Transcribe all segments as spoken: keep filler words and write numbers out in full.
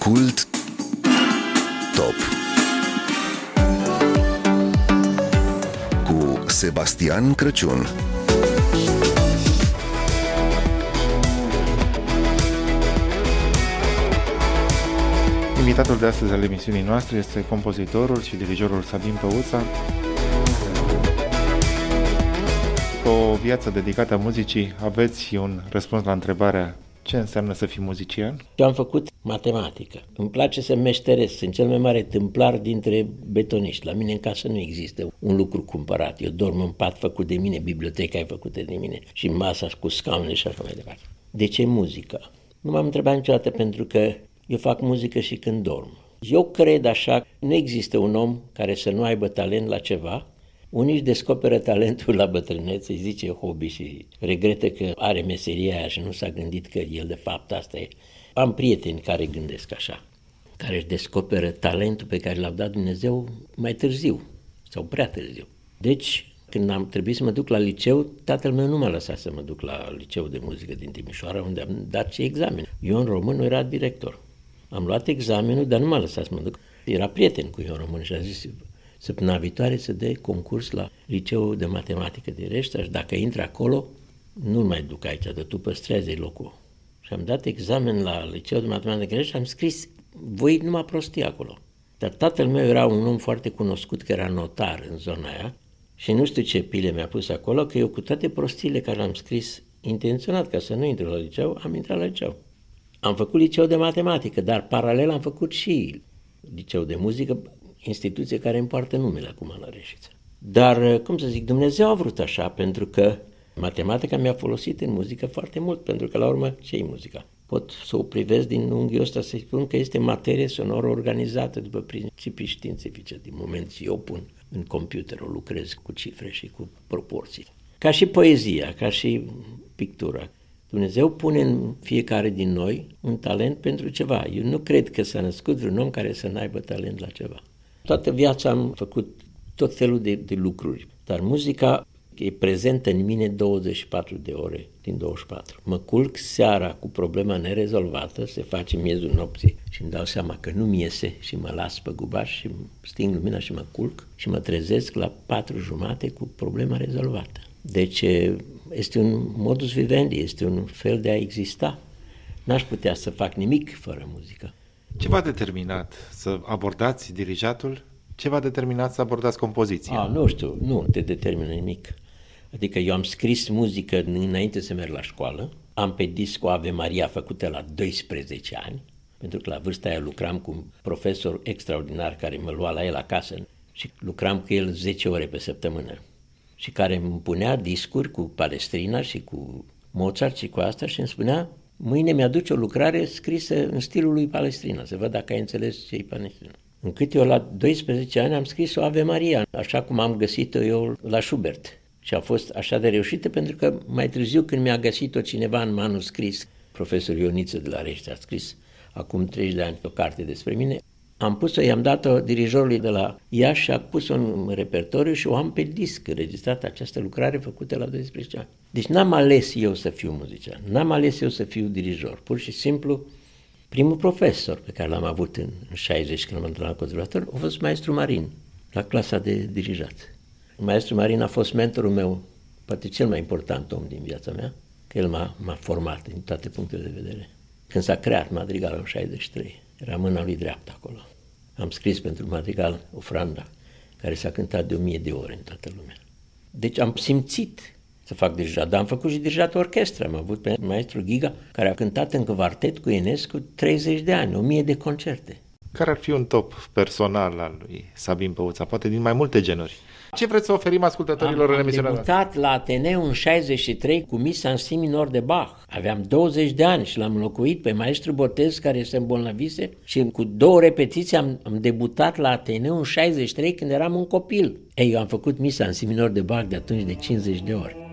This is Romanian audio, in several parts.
Ascult Top cu Sebastian Crăciun. Invitatul de astăzi al emisiunii noastre este compozitorul și dirijorul Sabin Păuța. Cu o viață dedicată muzicii, aveți un răspuns la întrebarea ce înseamnă să fii muzician? Eu am făcut matematică. Îmi place să meșteresc. Sunt cel mai mare tâmplar dintre betoniști. La mine în casă nu există un lucru cumpărat. Eu dorm în pat făcut de mine, biblioteca e făcută de mine și masa cu scaunele și așa mai departe. De ce muzică? Nu m-am întrebat niciodată, pentru că eu fac muzică și când dorm. Eu cred așa, nu există un om care să nu aibă talent la ceva. Unii își descoperă talentul la bătrânețe, îi zice hobby și regretă că are meseria aia și nu s-a gândit că el de fapt asta e. Am prieteni care gândesc așa, care își descoperă talentul pe care l-a dat Dumnezeu mai târziu sau prea târziu. Deci, când am trebuit să mă duc la liceu, tatăl meu nu m-a lăsat să mă duc la liceu de muzică din Timișoara, unde am dat și examen. Ion Român era director. Am luat examenul, dar nu m-a lăsat să mă duc. Era prieten cu Ion Român și a zis: săptămâna viitoare să dea concurs la Liceul de Matematică de Reștea și dacă intră acolo, nu-l mai duc aici, dar tu păstrează locul. Și am dat examen la Liceul de Matematică de Reștea și am scris, voi numai prostii acolo. Dar tatăl meu era un om foarte cunoscut, că era notar în zona aia și nu știu ce pile mi-a pus acolo, că eu cu toate prostiile care le-am scris intenționat ca să nu intru la liceu, am intrat la liceu. Am făcut Liceu de Matematică, dar paralel am făcut și Liceu de Muzică, instituție care îmi poartă numele acum la Reșița. Dar, cum să zic, Dumnezeu a vrut așa, pentru că matematica mi-a folosit în muzică foarte mult, pentru că la urmă ce-i muzica? Pot să o privesc din unghiul ăsta să spun că este materie sonoră organizată după principii științifice. Din moment ce eu pun în computer, o lucrez cu cifre și cu proporții. Ca și poezia, ca și pictura. Dumnezeu pune în fiecare din noi un talent pentru ceva. Eu nu cred că s-a născut vreun om care să n-aibă talent la ceva. Toată viața am făcut tot felul de, de lucruri, dar muzica e prezentă în mine douăzeci și patru de ore din douăzeci și patru. Mă culc seara cu problema nerezolvată, se face miezul nopții și îmi dau seama că nu-mi iese și mă las pe gubaș și sting lumina și mă culc și mă trezesc la patru jumate cu problema rezolvată. Deci este un modus vivendi, este un fel de a exista. N-aș putea să fac nimic fără muzică. Ce v-a determinat să abordați dirijatul? Ce v-a determinat să abordați compoziția? A, nu știu, nu te determină nimic. Adică eu am scris muzică înainte să merg la școală, am pe disc o Ave Maria făcută la doisprezece ani, pentru că la vârsta aia lucram cu un profesor extraordinar care mă lua la el acasă și lucram cu el zece ore pe săptămână și care îmi punea discuri cu Palestrina și cu Mozart și cu asta și îmi spunea: mâine mi-aduce o lucrare scrisă în stilul lui Palestrina, să văd dacă ai înțeles ce-i Palestrina. Încât eu la doisprezece ani am scris o Ave Maria, așa cum am găsit-o eu la Schubert. Și a fost așa de reușită pentru că mai târziu, când mi-a găsit-o cineva în manuscris, profesorul Ioniță de la Rești a scris acum treizeci de ani o carte despre mine, am pus-o, i-am dat-o dirijorului de la Iași și a pus-o în repertoriu și o am pe disc, înregistrată această lucrare făcută la doisprezece ani. Deci n-am ales eu să fiu muzician, n-am ales eu să fiu dirijor. Pur și simplu, primul profesor pe care l-am avut în șaizeci, când am întâlnit la conservator, a fost maestru Marin, la clasa de dirijat. Maestru Marin a fost mentorul meu, poate cel mai important om din viața mea, că el m-a, m-a format din toate punctele de vedere. Când s-a creat madrigalul în șaizeci și trei, era mâna lui dreaptă acolo. Am scris pentru madrigal Ofranda, care s-a cântat de o mie de ore în toată lumea. Deci am simțit să fac dirijat, dar am făcut și dirijat orchestră. Am avut pe maestru Ghiga, care a cântat în quartet cu Enescu treizeci de ani, o mie de concerte. Care ar fi un top personal al lui Sabin Păuța, poate din mai multe genuri? Ce vreți să oferim ascultătorilor am, în emisiunea noastră? Am debutat la Ateneu în șaizeci și trei cu misa în si minor de Bach. Aveam douăzeci de ani și l-am înlocuit pe maestru Botez, care se îmbolnăvise, și cu două repetiții am, am debutat la Ateneu în șaizeci și trei când eram un copil. Ei, eu am făcut misa în si minor de Bach de atunci de cincizeci de ori.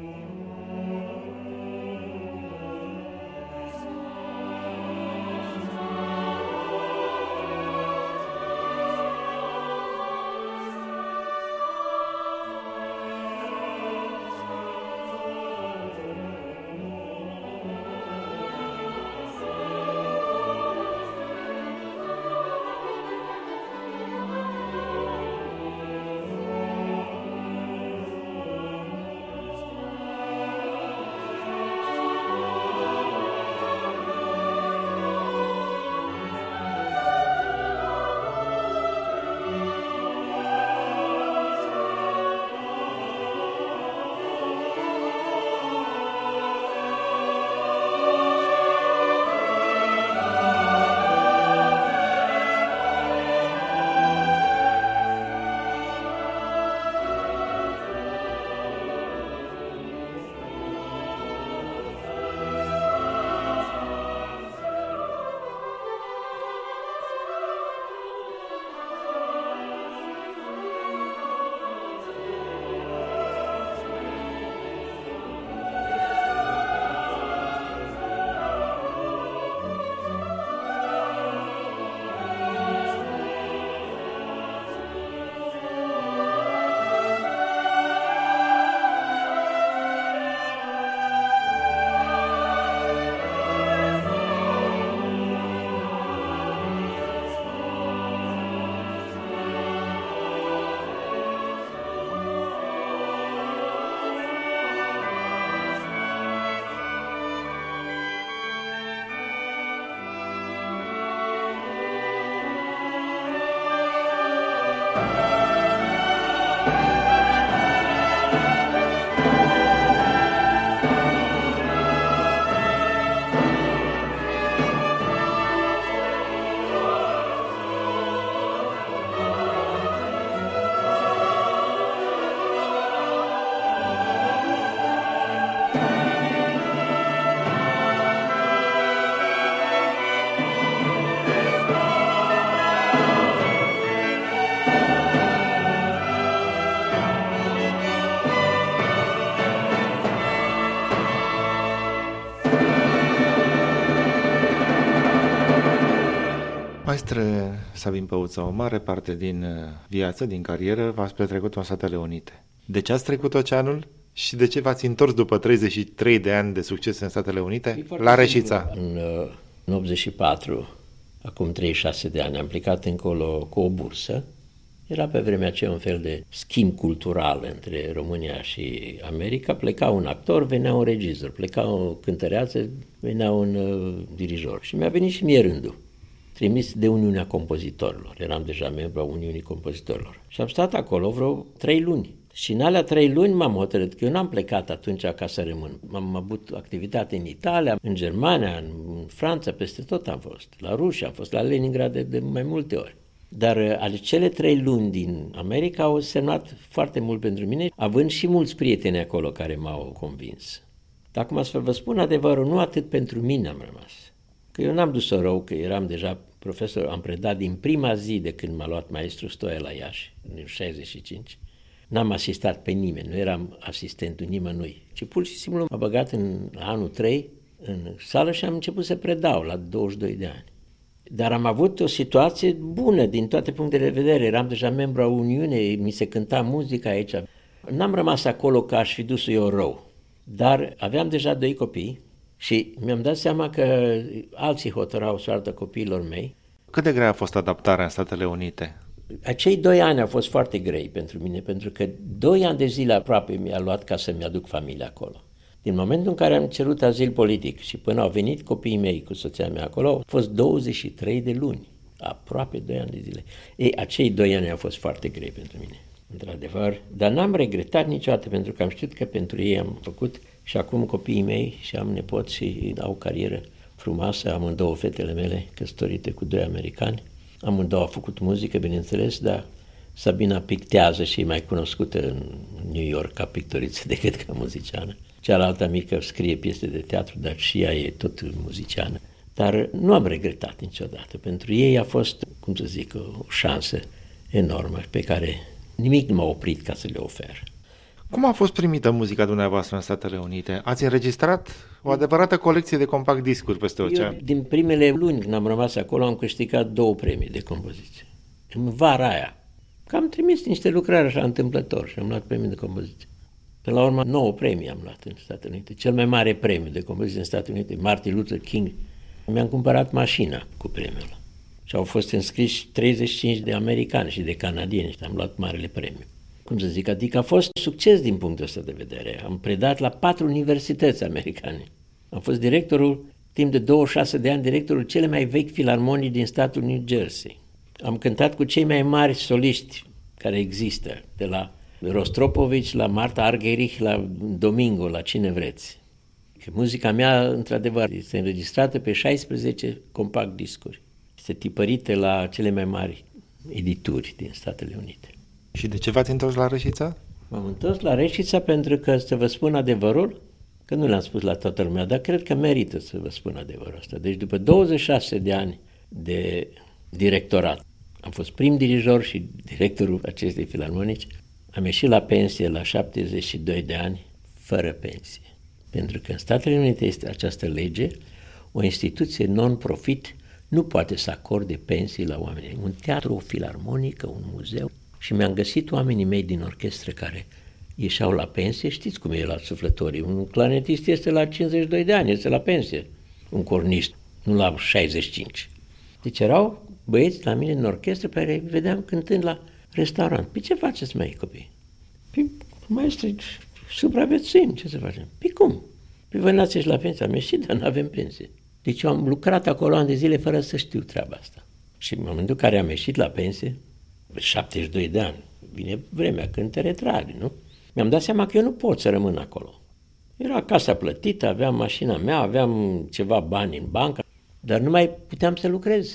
Maestre Sabin Păuță, o mare parte din viață, din carieră, v-ați petrecut în Statele Unite. De ce ați trecut oceanul și de ce v-ați întors după treizeci și trei de ani de succes în Statele Unite la Reșița? În, în optzeci și patru, acum treizeci și șase de ani, am plecat încolo cu o bursă. Era pe vremea aceea un fel de schimb cultural între România și America. Pleca un actor, venea un regizor, pleca o cântăreață, venea un uh, dirijor. Și mi-a venit și mie rândul, trimis de Uniunea Compozitorilor. Eram deja membru a Uniunii Compozitorilor. Și am stat acolo vreo trei luni. Și în alea trei luni m-am hotărât că eu n-am plecat atunci ca să rămân. Am avut activitate în Italia, în Germania, în Franța, peste tot am fost. La Rusia, am fost la Leningrad de, de mai multe ori. Dar ale cele trei luni din America au semnat foarte mult pentru mine, având și mulți prieteni acolo care m-au convins. Dar acum să vă spun adevărul, nu atât pentru mine am rămas. Că eu n-am dus-o rău, că eram deja profesor, am predat din prima zi de când m-a luat maestru Stoia la Iași, în șaizeci și cinci. N-am asistat pe nimeni, nu eram asistentul nimănui, ci pur și simplu m-a băgat în anul trei în sală și am început să predau la douăzeci și doi de ani. Dar am avut o situație bună din toate punctele de vedere, eram deja membru a Uniunii, mi se cânta muzica aici. N-am rămas acolo că aș fi dus eu rău, dar aveam deja doi copii și mi-am dat seama că alții hotărau soarta copiilor mei. Cât de grea a fost adaptarea în Statele Unite? Acei doi ani au fost foarte grei pentru mine, pentru că doi ani de zile aproape mi-a luat ca să-mi aduc familia acolo. Din momentul în care am cerut azil politic și până au venit copiii mei cu soția mea acolo, au fost douăzeci și trei de luni, aproape doi ani de zile. Ei, acei doi ani au fost foarte grei pentru mine, într-adevăr, dar n-am regretat niciodată, pentru că am știut că pentru ei am făcut și acum copiii mei și am nepoți și au carieră frumoasă, amândouă fetele mele căsătorite cu doi americani. Amândouă au făcut muzică, bineînțeles, dar Sabina pictează și e mai cunoscută în New York ca pictoriță decât ca muziciană. Cealaltă mică scrie piese de teatru, dar și ea e tot muziciană. Dar nu am regretat niciodată. Pentru ei a fost, cum să zic, o șansă enormă pe care nimic nu m-a oprit ca să le ofer. Cum a fost primită muzica dumneavoastră în Statele Unite? Ați înregistrat o adevărată colecție de compact discuri peste ocean. Eu, din primele luni când am rămas acolo, am câștigat două premii de compoziție. În vara aia. Că am trimis niște lucrări așa întâmplător și am luat premii de compoziție. Până la urmă, nouă premii am luat în Statele Unite. Cel mai mare premiu de compoziție în Statele Unite, Martin Luther King. Mi-am cumpărat mașina cu premiul. Și au fost înscriși treizeci și cinci de americani și de canadieni și am luat marele premiu. Cum să zic, adică a fost succes din punctul ăsta de vedere. Am predat la patru universități americane. Am fost directorul, timp de douăzeci și șase de ani, directorul cele mai vechi filarmonii din statul New Jersey. Am cântat cu cei mai mari soliști care există, de la Rostropovich, la Marta Argerich, la Domingo, la cine vreți. Că muzica mea, într-adevăr, este înregistrată pe șaisprezece compact discuri. Este tipărită la cele mai mari edituri din Statele Unite. Și de ce v-ați întors la Reșița? M-am întors la Reșița pentru că, să vă spun adevărul, că nu l-am spus la toată lumea, dar cred că merită să vă spun adevărul ăsta. Deci după douăzeci și șase de ani de directorat, am fost prim dirijor și directorul acestei filarmonici, am ieșit la pensie la șaptezeci și doi de ani, fără pensie. Pentru că în Statele Unite este această lege, o instituție non-profit nu poate să acorde pensii la oameni. Un teatru, o filarmonică, un muzeu. Și mi-am găsit oamenii mei din orchestră care ieșeau la pensie, știți cum e la suflătorii, un clarinetist este la cincizeci și doi de ani, este la pensie, un cornist, nu la șaizeci și cinci. Deci erau băieți la mine în orchestră pe care îi vedeam cântând la restaurant. Păi ce faceți, mai copii? Păi, maestri, supraviețuim, ce să facem? Păi cum? Păi vă n-ați ieșit la pensie, am ieșit, dar n-avem pensie. Deci eu am lucrat acolo ani de zile fără să știu treaba asta. Și în momentul în care am ieșit la pensie, șaptezeci și doi de ani, vine vremea când te retragi, nu? Mi-am dat seama că eu nu pot să rămân acolo. Era casa plătită, aveam mașina mea, aveam ceva bani în bancă, dar nu mai puteam să lucrez.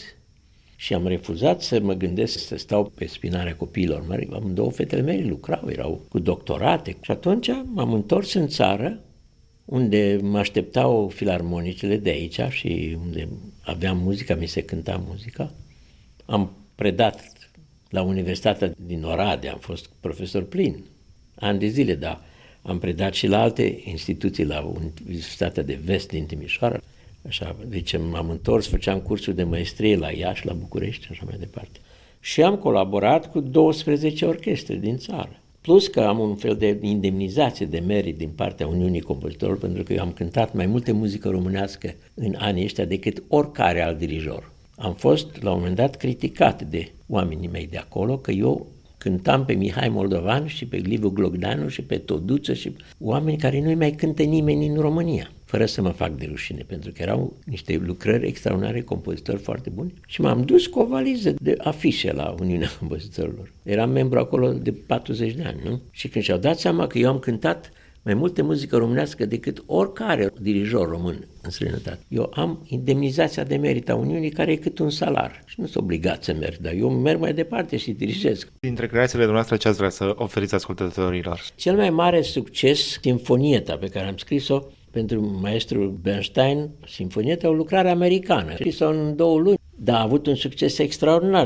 Și am refuzat să mă gândesc să stau pe spinarea copiilor mei. Amândouă fetele mele lucrau, erau cu doctorate. Și atunci m-am întors în țară, unde mă așteptau filarmonicele de aici și unde aveam muzica, mi se cânta muzica. Am predat la Universitatea din Oradea, am fost profesor plin, ani de zile, dar am predat și la alte instituții, la Universitatea de Vest din Timișoara, Așa, deci m-am întors, făceam cursuri de maestrie la Iași, la București, așa mai departe. Și am colaborat cu douăsprezece orchestre din țară. Plus că am un fel de indemnizație de merit din partea Uniunii Compozitorilor, pentru că eu am cântat mai multe muzică românească în anii ăștia decât oricare alt dirijor. Am fost la un moment dat criticat de oamenii mei de acolo că eu cântam pe Mihai Moldovan și pe Liviu Glogdanu și pe Toduță și oameni care nu-i mai cântă nimeni în România, fără să mă fac de rușine, pentru că erau niște lucrări extraordinare, compozitori foarte buni. Și m-am dus cu o valiză de afișe la Uniunea Compozitorilor. Eram membru acolo de patruzeci de ani, nu? Și când și-au dat seama că eu am cântat mai multe muzică românească decât oricare dirijor român în străinătate. Eu am indemnizația de merit a Uniunii, care e cât un salar. Și nu sunt obligat să merg, dar eu merg mai departe și dirigez. Dintre creațiile dumneavoastră, ce ați vrea să oferiți ascultătorilor? Cel mai mare succes, Sinfonieta, pe care am scris-o pentru maestrul Bernstein. Sinfonieta e o lucrare americană. Am scris-o în două luni, dar a avut un succes extraordinar.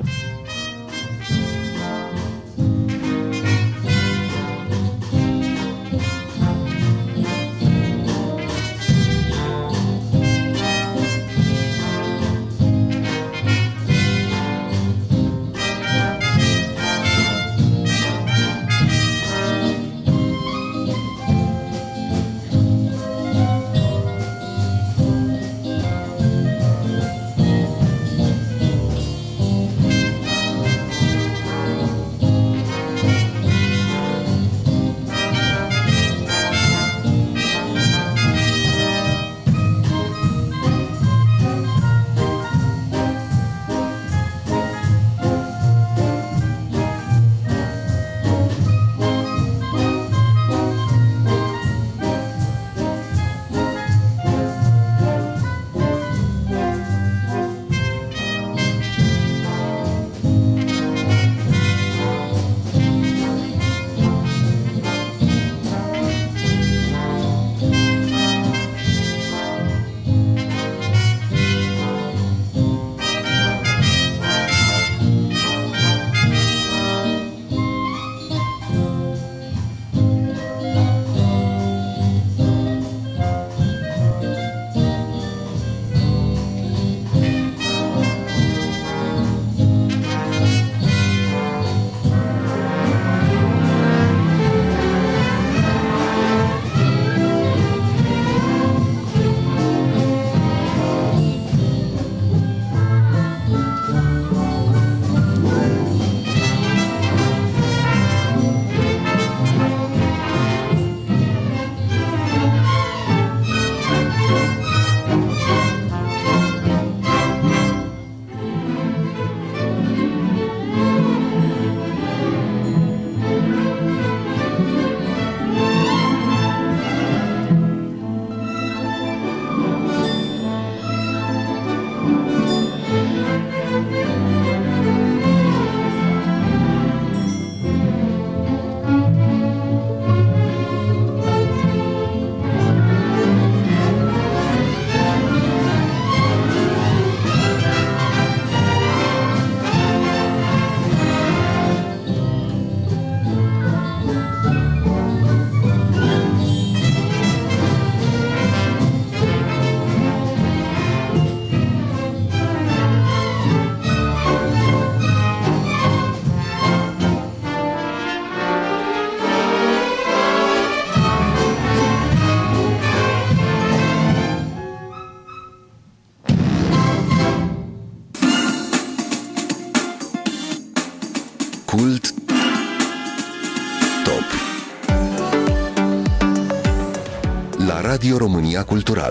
Cult Top la Radio România Cultural.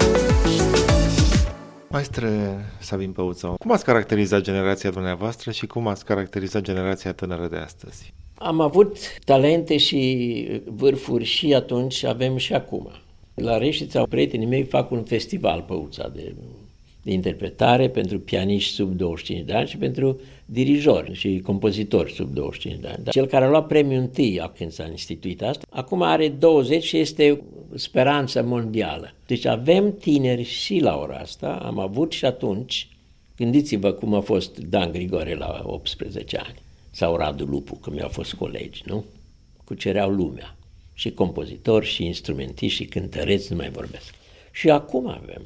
Maestre Sabin Păuță, cum ați caracterizat generația dumneavoastră și cum ați caracterizat generația tânără de astăzi? Am avut talente și vârfuri și atunci, avem și acum. La Reșița, prietenii mei fac un festival Păuța de, de interpretare pentru pianiști sub douăzeci și cinci de ani și pentru dirijori și compozitori sub douăzeci și cinci de ani. Cel care a luat premiul întâi când s-a instituit asta, acum are douăzeci și este speranță mondială. Deci avem tineri și la ora asta, am avut și atunci. Gândiți-vă cum a fost Dan Grigore la optsprezece ani sau Radu Lupu, că mi-au fost colegi, nu? Cucereau lumea. Și compozitori, și instrumentiști, și cântăreți, nu mai vorbesc. Și acum avem.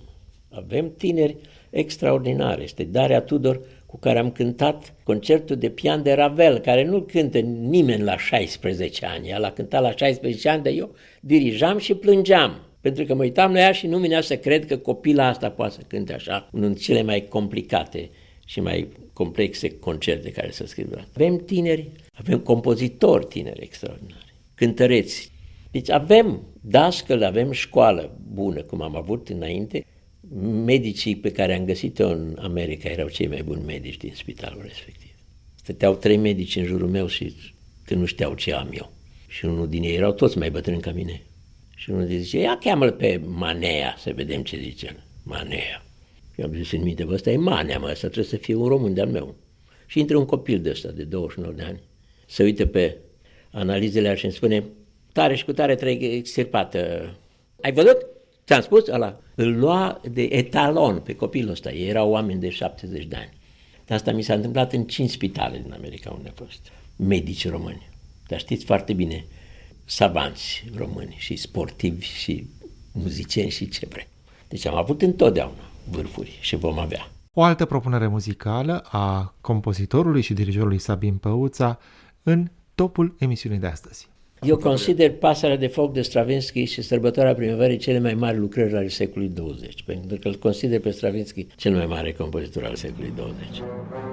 Avem tineri extraordinari. Este Daria Tudor, cu care am cântat concertul de pian de Ravel, care nu cântă nimeni la șaisprezece ani. Ea l-a cântat la șaisprezece ani, dar eu dirijam și plângeam. Pentru că mă uitam la ea și nu venea să cred că copila asta poate să cânte așa, unul dintre cele mai complicate și mai complexe concerte care s-au scris. Avem tineri, avem compozitori tineri extraordinari, cântăreți. Deci avem dascăl, avem școală bună, cum am avut înainte. Medicii pe care am găsit-o în America erau cei mai buni medici din spitalul respectiv. Stăteau trei medici în jurul meu și că nu știau ce am eu. Și unul din ei erau toți mai bătrâni ca mine. Și unul zice, ia cheamă-l pe Manea să vedem ce zice el. Manea. Eu am zis în minte, bă, ăsta e Manea, mă, ăsta trebuie să fie un român de-al meu. Și intră un copil de ăsta, de douăzeci și nouă de ani, se uită pe analizele și îmi spune, tare și cu tare trebuie extirpată. Ai văzut? Ți-am spus? Ăla. Îl lua de etalon pe copilul ăsta. Ei erau oameni de șaptezeci de ani. Dar asta mi s-a întâmplat în cinci spitale din America unde a fost. Medici români. Dar știți foarte bine, savanți români și sportivi și muzicieni și ce vrei. Deci am avut întotdeauna vârfuri și vom avea. O altă propunere muzicală a compozitorului și dirijorului Sabin Păuța în topul emisiunii de astăzi. Eu consider Pasărea de foc de Stravinsky și Sărbătoarea primăverii cele mai mari lucrări ale secolului douăzeci, pentru că îl consider pe Stravinsky cel mai mare compozitor al secolului douăzeci.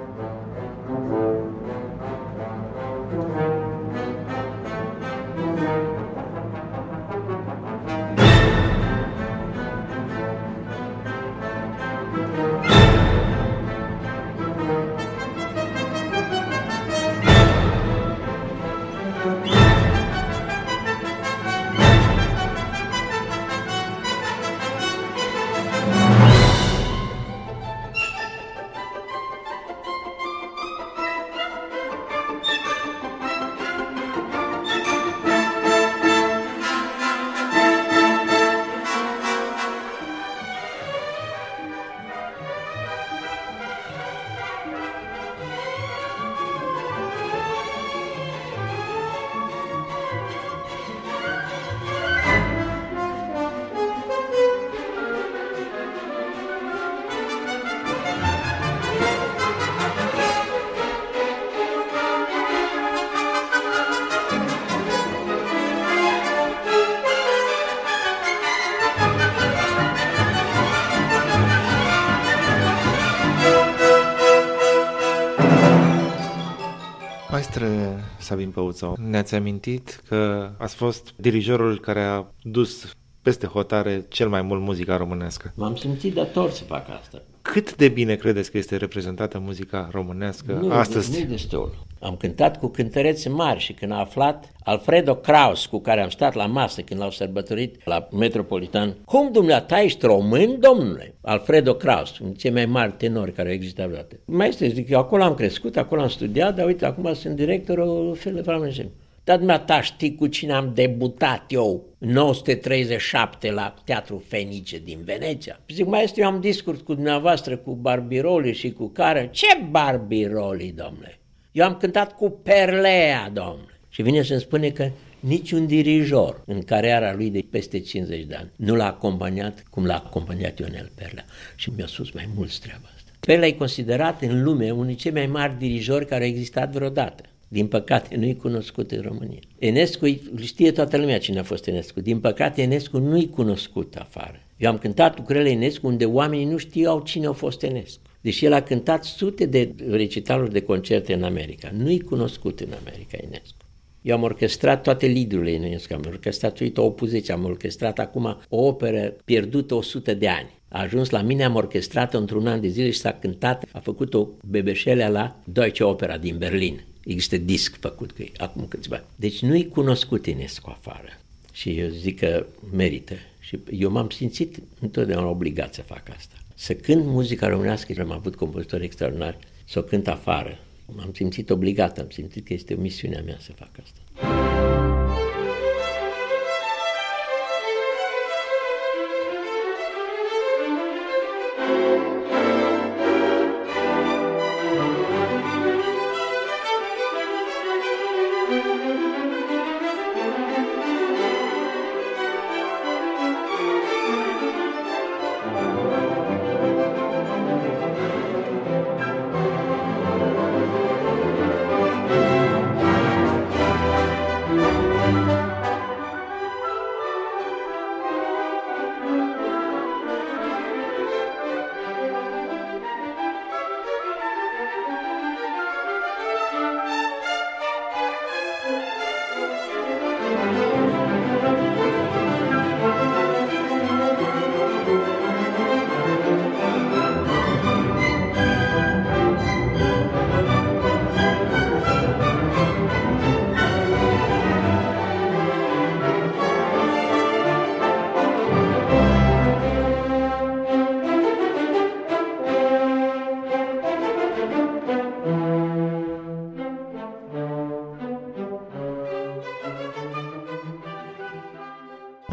Maestre Sabin Păuță, ne-ați amintit că ați fost dirijorul care a dus peste hotare cel mai mult muzica românească. M-am simțit dator să fac asta. Cât de bine credeți că este reprezentată muzica românească nu, astăzi? Nu, nu destul. Am cântat cu cântăreți mari și când a aflat Alfredo Kraus, cu care am stat la masă când l-au sărbătorit la Metropolitan, cum dumneata ești român, domnule? Alfredo Kraus, un cei mai mari tenori care au existat vreodată. Maestre, zic, eu acolo am crescut, acolo am studiat, dar uite, acum sunt directorul Fel Flamenșem. Dar dumneata știi cu cine am debutat eu în nouăsprezece treizeci și șapte la Teatrul Fenice din Veneția? Zic, maestru, eu am discut cu dumneavoastră, cu Barbiroli și cu care. Ce Barbiroli, domnule? Eu am cântat cu Perlea, domnule. Și vine să-mi spune că niciun dirijor în cariera lui de peste cincizeci de ani nu l-a acompaniat cum l-a acompaniat Ionel Perlea. Și mi-a spus mai mult treaba asta. Perlea e considerat în lume unul dintre cei mai mari dirijori care au existat vreodată. Din păcate, nu-i cunoscut în România. Enescu, știe toată lumea cine a fost Enescu. Din păcate, Enescu nu-i cunoscut afară. Eu am cântat lucrările Enescu unde oamenii nu știau cine a fost Enescu. Deși el a cântat sute de recitaluri de concerte în America. Nu-i cunoscut în America Enescu. Eu am orchestrat toate lidurile Enescu. Am orchestrat, uite, Opus zece, am orchestrat acum o operă pierdută o sută de ani. A ajuns la mine, am orchestrat-o într-un an de zile și s-a cântat, a făcut-o Bebeșelea la Deutsche Opera din Berlin. Există disc făcut cu ei, acum câțiva ani. Deci nu-i cunoscut Enescu afară. Și eu zic că merită. Și eu m-am simțit întotdeauna obligat să fac asta. Să cânt muzica românească, am avut compozitori extraordinari, să o cânt afară. M-am simțit obligat, am simțit că este o misiunea mea să fac asta.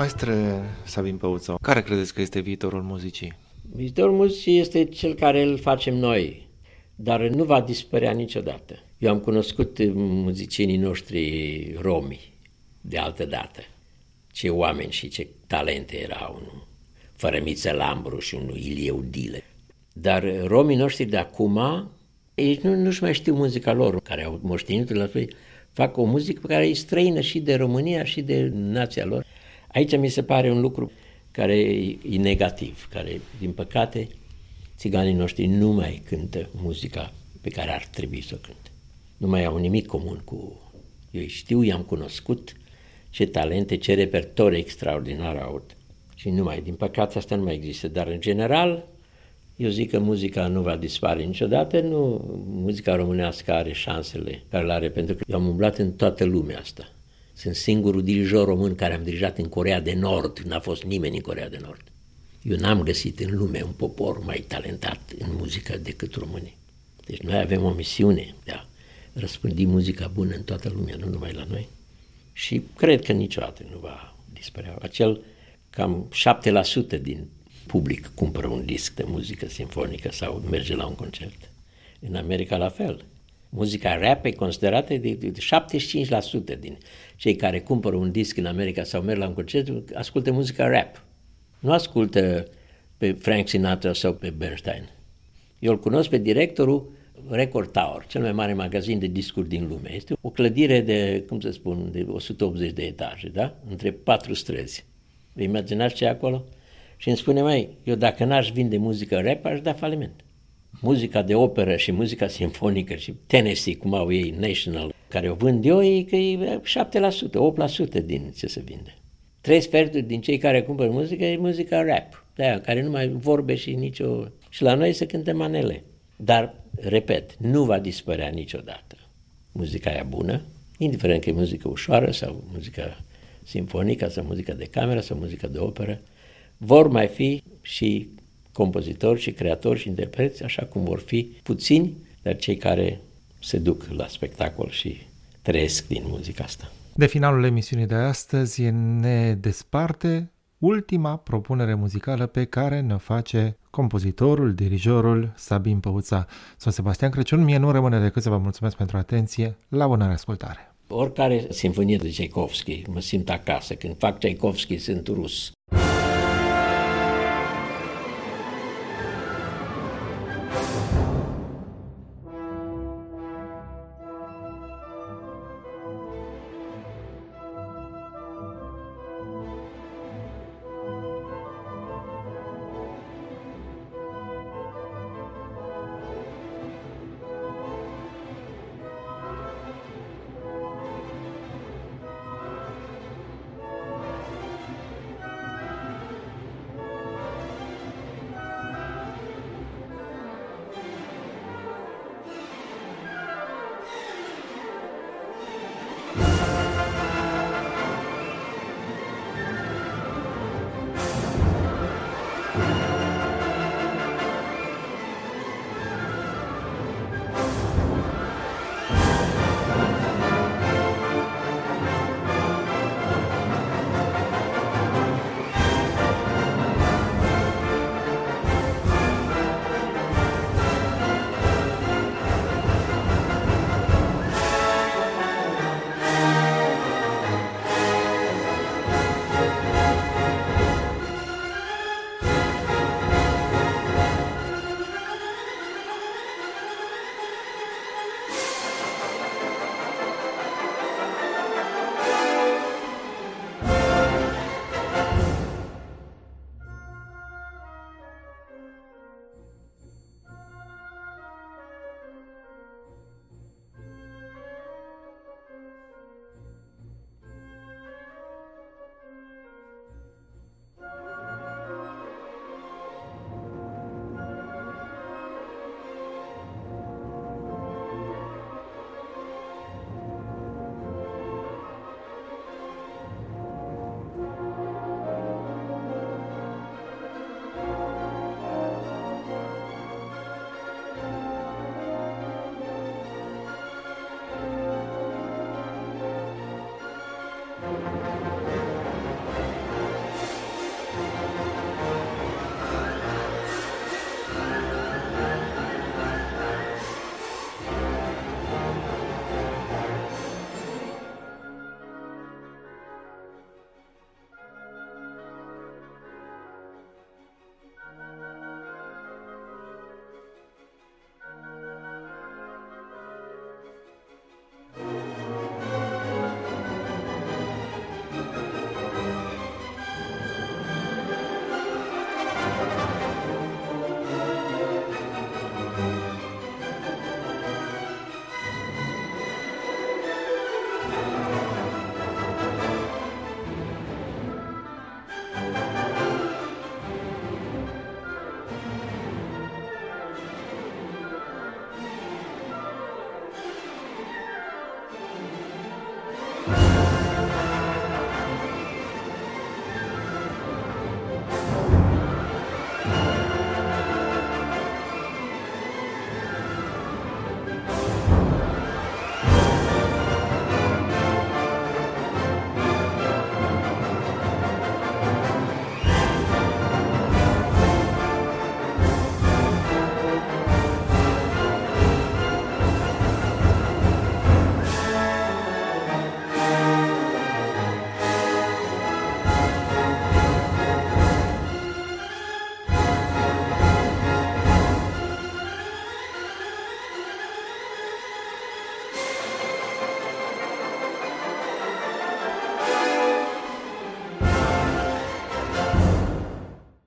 Maestre Sabin Păuță, care credeți că este viitorul muzicii? Viitorul muzicii este cel care îl facem noi, dar nu va dispărea niciodată. Eu am cunoscut muzicienii noștri romi de altă dată. Ce oameni și ce talente erau, nu? Fărămiță Lambru și unul Ilie Udile. Dar romii noștri de acum, ei nu, nu-și mai știu muzica lor, care au moștenit la fel, fac o muzică pe care e străină și de România și de nația lor. Aici mi se pare un lucru care e negativ, care, din păcate, țiganii noștri nu mai cântă muzica pe care ar trebui să o cânte. Nu mai au nimic comun cu... Eu știu, i-am cunoscut, ce talente, ce repertor extraordinar au avut. Și nu mai, din păcate, asta nu mai există. Dar, în general, eu zic că muzica nu va dispare niciodată, nu, muzica românească are șansele care le are, pentru că eu am umblat în toată lumea asta. Sunt singurul dirijor român care am dirijat în Coreea de Nord, n-a fost nimeni în Coreea de Nord. Eu n-am găsit în lume un popor mai talentat în muzică decât românii. Deci noi avem o misiune de a răspândi muzica bună în toată lumea, nu numai la noi. Și cred că niciodată nu va dispărea. Acel cam șapte la sută din public cumpără un disc de muzică simfonică sau merge la un concert. În America la fel. Muzica rap e considerată de, de șaptezeci și cinci la sută din cei care cumpără un disc în America sau merg la un concert, ascultă muzica rap. Nu ascultă pe Frank Sinatra sau pe Bernstein. Eu îl cunosc pe directorul Record Tower, cel mai mare magazin de discuri din lume. Este o clădire de, cum să spun, de o sută optzeci de etaje, da? Între patru străzi. Vă imaginați ce e acolo? Și îmi spune, mai, eu dacă n-aș vinde muzică rap, aș da faliment. Muzica de operă și muzica simfonică și Tennessee, cum au ei, National, care o vând eu, e că e șapte la sută, opt la sută din ce se vinde. Trei sferturi din cei care cumpără muzică e muzica rap, de aia, care nu mai vorbe și nicio... Și la noi se cântă manele. Dar, repet, nu va dispărea niciodată muzica aia bună, indiferent că e muzică ușoară sau muzică simfonică sau muzică de cameră sau muzică de operă, vor mai fi și compozitori și creatori și interpreți, așa cum vor fi puțini, dar cei care se duc la spectacol și trăiesc din muzica asta. De finalul emisiunii de astăzi ne desparte ultima propunere muzicală pe care ne-o face compozitorul, dirijorul Sabin Păuță. Sunt Sebastian Crăciun, mie nu rămâne decât să vă mulțumesc pentru atenție. La bună reascultare! Oricare sinfonie de Tchaikovsky, mă simt acasă. Când fac Tchaikovsky, sunt rus.